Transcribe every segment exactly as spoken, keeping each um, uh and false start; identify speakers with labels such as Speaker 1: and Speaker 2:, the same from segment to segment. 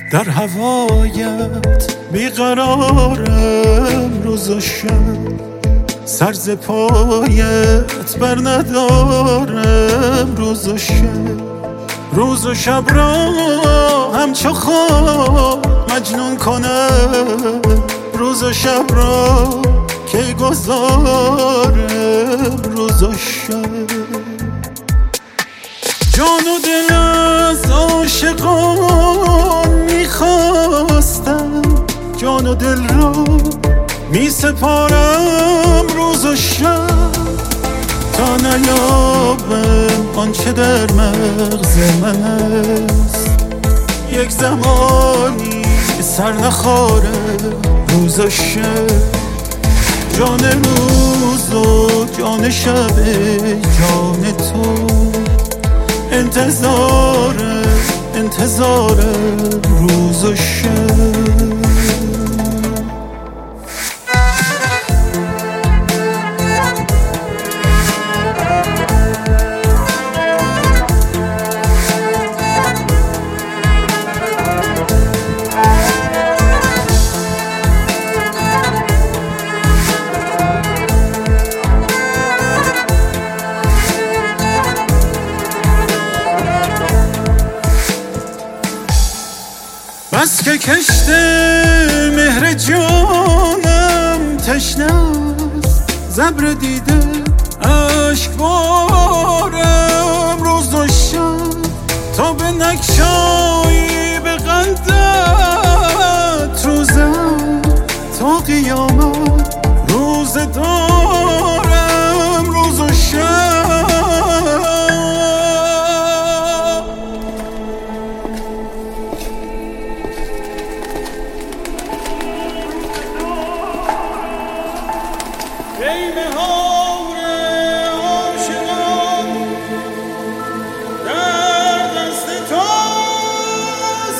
Speaker 1: در هوایت بیقرارم روز و شب، سر ز پایت بر ندارم روز و شب. روز و شب را همچو خواب مجنون کنم، روز و شب را کی گذارم روز و شب. جان و دل از عاشقان میخواستم، جان و دل را می سپارم روز و شب، تا نیابم آنچه در مغز من است. یک زمانی سر نخارم روز و شب، جان روز و جان شب جان تو. انتظارم انتظارم روز و شب. بس که کشت مهر جانم تشنه است، زبر دیده اشک بارم روز و شب، تا به نگشایی به قندت روزم، تا قیامت روز دارم روز و شب. ای بهار عاشقان در دست توست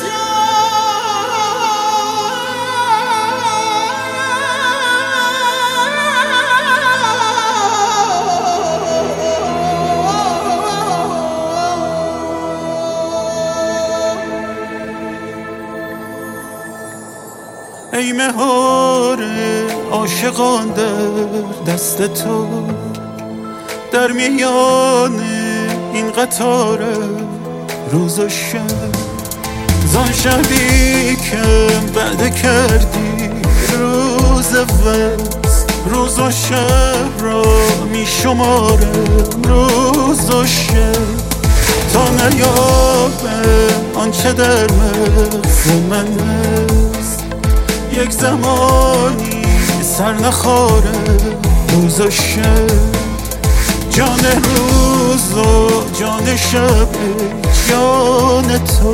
Speaker 1: ای مهار عاشقان در دست تو، در میان این قطار روز و شب، زان شبی که بعد کردی روز وصل، روز و شب را می شمارم روز و شب، تا نیابم آنچه در مغز من است. یک زمانی سر نخارم روز و شب، جان روز و جان شب جان تو.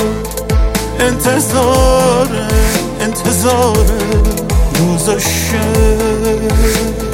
Speaker 1: انتظارم انتظارم روز و شب.